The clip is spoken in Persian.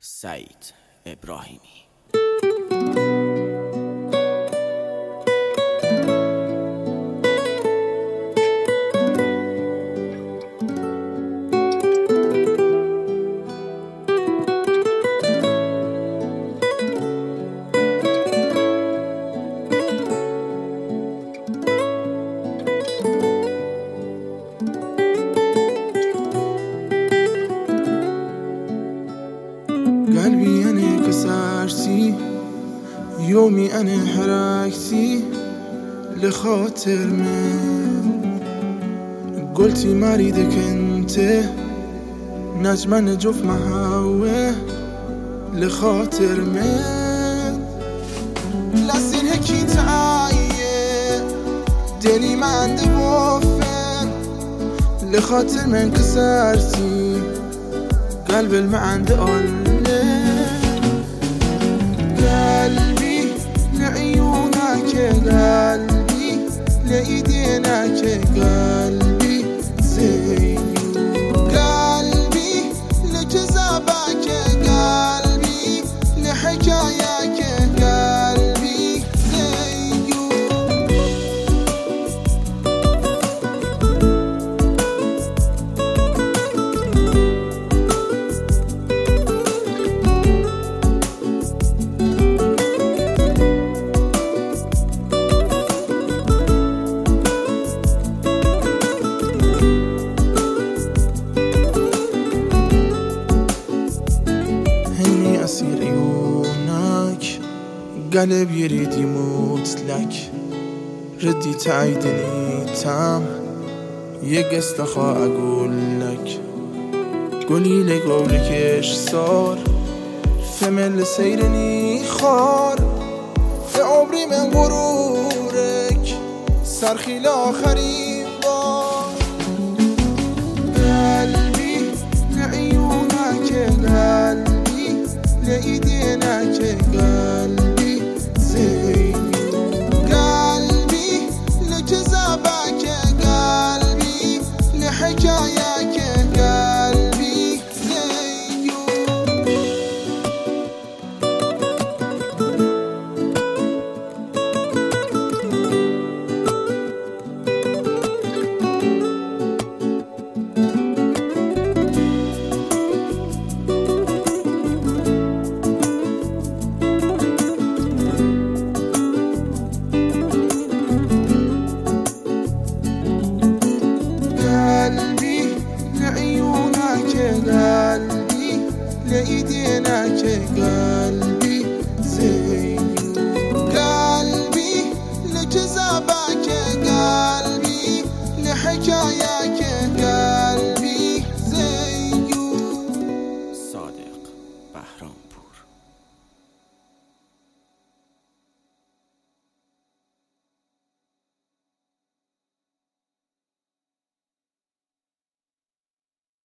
سعید ابراهیمی. قلبي أنا كسرتي يومي أنا حركتي لخاطر من قلتي ما ريدك انت نجمة نجوف محاوة لخاطر من لسين هكي تعاية دلي ما عندي وفن لخاطر من كسرتي قلب ما عنده قلبي لعيونك قلبي لإيدينك قلبي زي قلبي لجذابك قلبي لحكاياك قلبي زي أسير عيونك قلب يريد يموت لك ردي تعيدني تام يقست أخا أقول لك قولي لي قولك إيش صار فمن سيرني خار في عمري من غرورك صرخي لآخرين بار قلبي لعيونك قلبي لإيدينك قلبي زي قلبي لجذابك قلبي لحكاياك قلبي زي قلبي لعيونك قلبي لإيدينك قلبي زي قلبي لجذابك